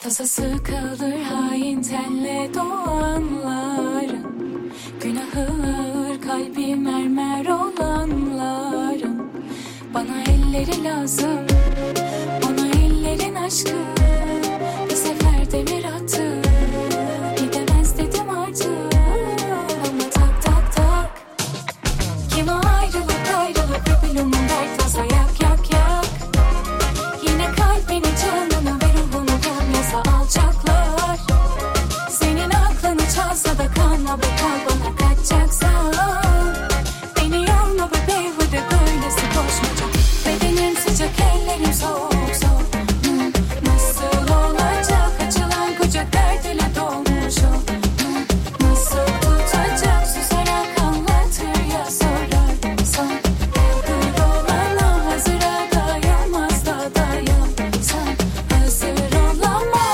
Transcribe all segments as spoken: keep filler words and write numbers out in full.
Tasası kalır hain tenle doğanların, günahı ağır kalbi mermer olanların. Bana elleri lazım, ona ellerin aşkı. Bir sefer demir attı, gidemez dedim artık. Ama tak tak tak, kim ayrılık ayrılık öpülümün dert tasa yak yak yak. Yine kalbini canını ve ruhunu gömmese alacaklar. Senin aklını çalsa da kanma be, kal bana kaçacaksan. Beni yorma be beyhude böylesi koşmaca. Bedenim sıcak ellerim soğuk soğuk. hmm, Nasıl olacak açılan kucak dert ile dolmuş o. hmm, Nasıl tutacak susarak anlatır ya sorarsan. Yakır olana hazıra dayanmaz da dayansan. Hazır olama.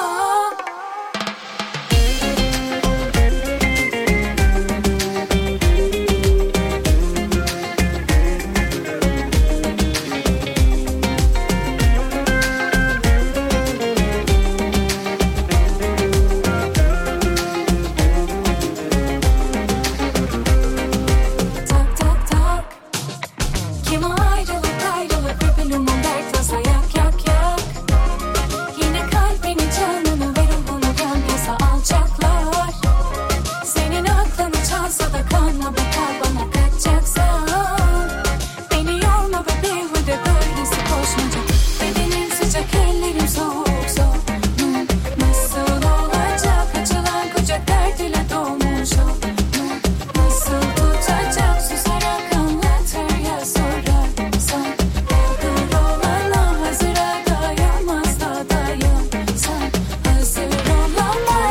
Tak tak tak, kim ayrılık ayrılık öpülümün dert tasa yak yak yak. Yine kalbini canını ve ruhunu gömmese alacaklar. Senin aklını çalsa da kanma be, kal bana kaçacaksan. Beni yorma be beyhude böylesi koşmaca. Bedenim sıcak ellerim soğuk soğuk. hmm, Nasıl olacak açılan kucak dert ile dolmuş o. hmm, Nasıl tutacak susarak anlatır ya sorarsan. Yakır olana hazıra dayanmaz da dayansan. Hazır olama.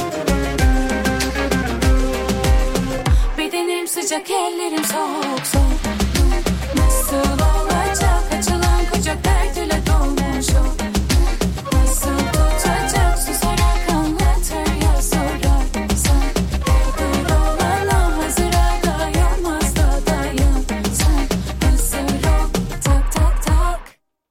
Bedenim sıcak ellerim soğuk soğuk.